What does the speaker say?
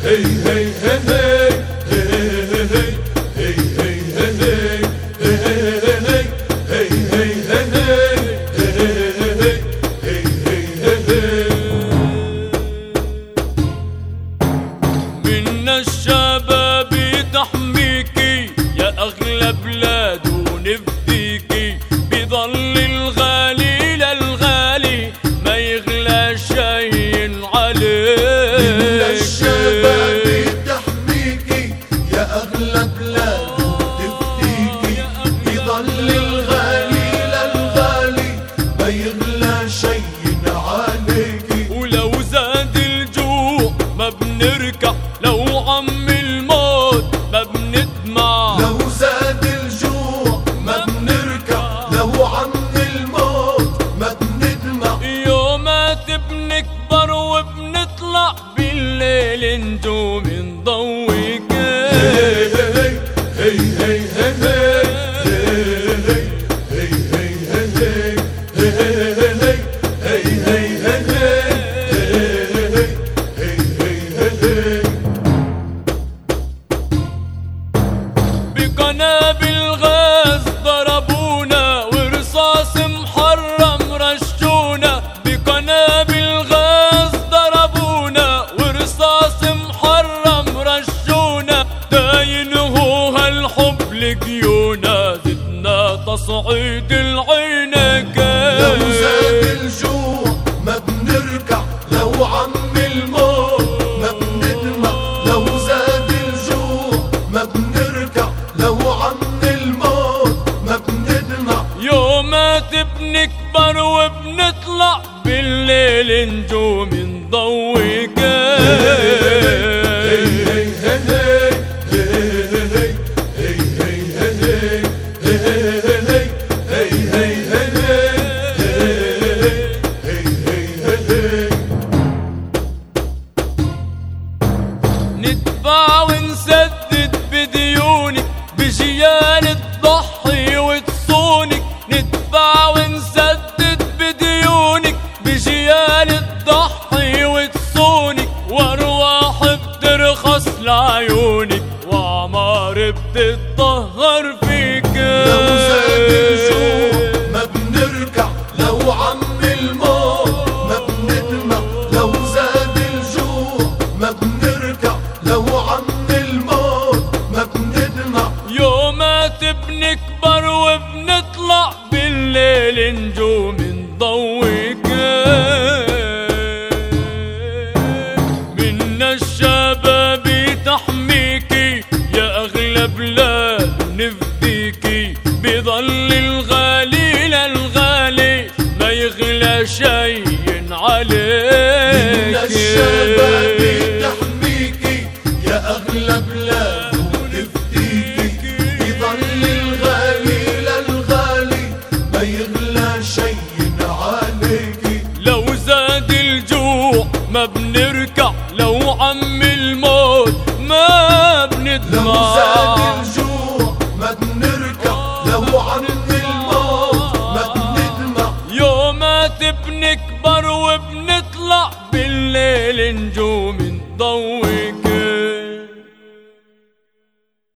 منا الشباب تحميكي يا أغلى بلاد ونفديكي، بظل الغالي للغالي ما يغلى شي عليك. منا الشباب تحميكي يا أغلى بلاد ونفديكي، بظل الغالي للغالي ما يغلى شي عليكي. ولو زاد الجوع ما بنركع، لو عم الموت ما بندمع. لو زاد الجوع ما بنركع، لو عم الموت ما بندمع. يومات بنكبر وبنطلع بالليل نجوم نضوي بقنابل غاز ضربونا ورصاص محرم رشونا. بقنابل غاز ضربونا ورصاص محرم رشونا. داينهو هالحب لقيونا، زدنا تصعيد العينكين. لو زاد الجوع ما بنركع، لو عم الموت ما بندمع. لو زاد الجوع ما بنركع، لو عم الموت ما بندمع. يومات بنكبر وبنطلع بالليل نجوم نضوي ندفع ونسدد بديونك، بجيال تضحي وتصونك. ندفع ونسدد بديونك، بجيال تضحي وتصونك. وارواح بترخص لعيونك، وعمار بتتطهر فيك. لو زاد الجوع ما بنركع، لو عم الموت ما بندمع. لو زاد الجوع ما بنركع، لو عم الموت ما بندمع. يومات بنكبر وبنطلع بالليل نجوم نضوي